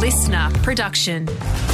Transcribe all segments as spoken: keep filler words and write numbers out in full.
listener production.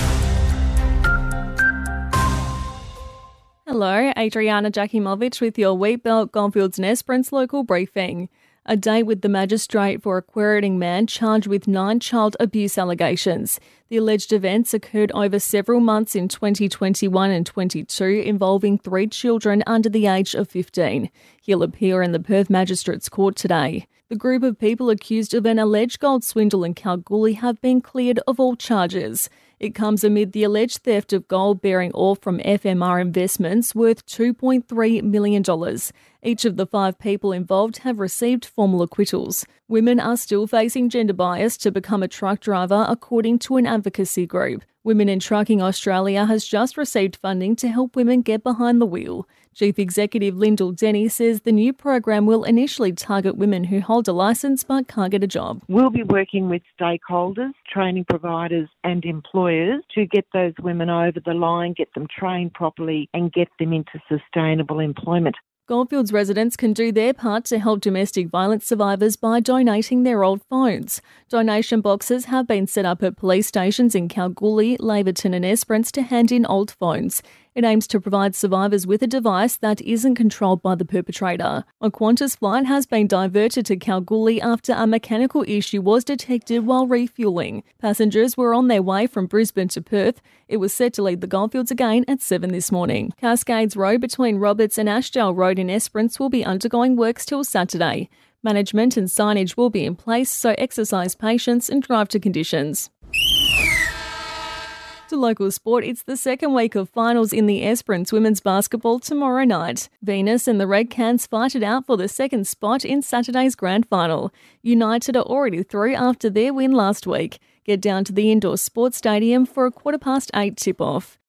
Hello, Adriana Jakimovic with your Wheatbelt Goldfields and Esperance local briefing. A date with the magistrate for a Quiriniting man charged with nine child abuse allegations. The alleged events occurred over several months in twenty twenty-one and twenty-two, involving three children under the age of fifteen. He'll appear in the Perth Magistrates Court today. The group of people accused of an alleged gold swindle in Kalgoorlie have been cleared of all charges. It comes amid the alleged theft of gold-bearing ore from F M R Investments worth two point three million dollars. Each of the five people involved have received formal acquittals. Women are still facing gender bias to become a truck driver, according to an advocacy group. Women in Trucking Australia has just received funding to help women get behind the wheel. Chief Executive Lyndall Denny says the new program will initially target women who hold a licence but can't get a job. We'll be working with stakeholders, training providers and employers to get those women over the line, get them trained properly and get them into sustainable employment. Goldfields residents can do their part to help domestic violence survivors by donating their old phones. Donation boxes have been set up at police stations in Kalgoorlie, Laverton and Esperance to hand in old phones. It aims to provide survivors with a device that isn't controlled by the perpetrator. A Qantas flight has been diverted to Kalgoorlie after a mechanical issue was detected while refuelling. Passengers were on their way from Brisbane to Perth. It was set to leave the Goldfields again at seven this morning. Cascades Road between Roberts and Ashdale Road in Esperance will be undergoing works till Saturday. Management and signage will be in place, so exercise patience and drive to conditions. To local sport, it's the second week of finals in the Esperance women's basketball tomorrow night. Venus and the Red Cans fight it out for the second spot in Saturday's grand final. United are already through after their win last week. Get down to the indoor sports stadium for a quarter past eight tip-off.